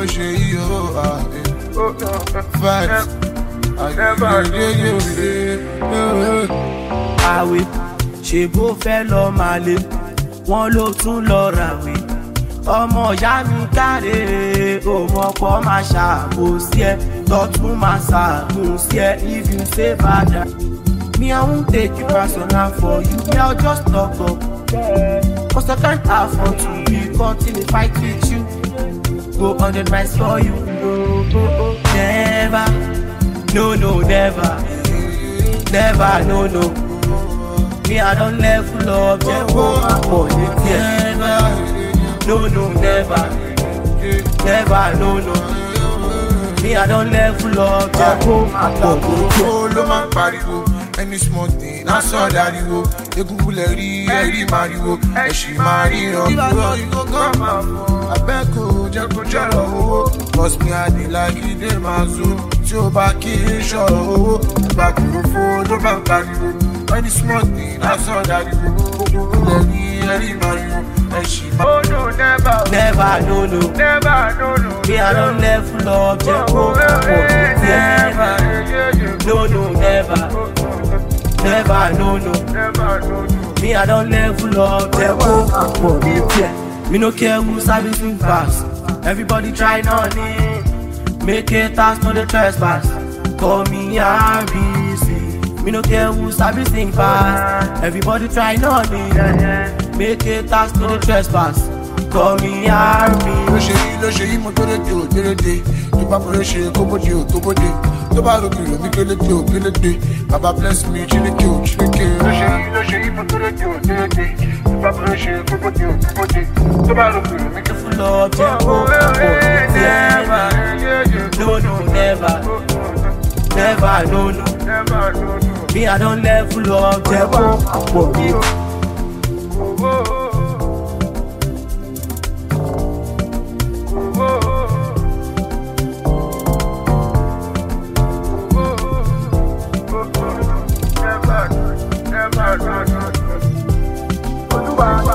ṣe yí o. Fight. Àwẹ̀ ṣe bó fẹ́ lọ máa lé wọ́n ló tún lọ ràwẹ̀ ọmọ ìyá mi káre òmọ̀pọ̀ máa ṣàbòsí ẹ tọ́tún máa ṣàmùsí ẹ if you say bad. Me I won't take you personal for you, me I'll just talk up. Cause I can't afford to be caught in a fight with you. Go 100 miles for you. Never, no, never. Never, no. Me I don't level up, just go for it. Never, no, never. Never, no. Me I don't level up, just go for it. Any small thing, I saw that you go. Egungun lè rí ẹ̀rí màrìwò, ẹ̀ṣì máa ríran. Ìbàdàn yìí kò kàn máa fọ́. Abẹ́kò jẹ́ kó jẹ́rọ̀ owó. Cause me I dey like it, dey máa zo. Tí o bá kí n ṣọ̀rọ̀ owó, ìgbà kúrò fún ló máa ń pariwo. Any small thing, I saw that you go. Egungun lè rí ẹ̀rí màrìwò, ẹ̀ṣì máa. Oh no, never, no. Never, no. Me I don't level up, just go for it. Never, no, never. Never, no. Me I don't level up, just go for it. Me no care who servicing fast. Everybody try on it. Make it task, no the trespass. Call me RBC. Me no care who servicing fast. Everybody try on it. Make it task, no the trespass. Call me RBC. Ló ṣe yí mo dérédé. Tó bá fọlọ́ ṣe kóbódé o kóbódé. Tó bá rògbì rò mí kélédé o kélédé. Baba bless me chílékè o chílékè. Ló ṣe yí mo dérédé o dérédé. Tó bá fọlọ́ ṣe kóbódé o kóbódé. Tó bá rògbì rò mí kélédé. Full of just go for it. Never, no, never. Never, no. Me I don't level up, just go for it. Never.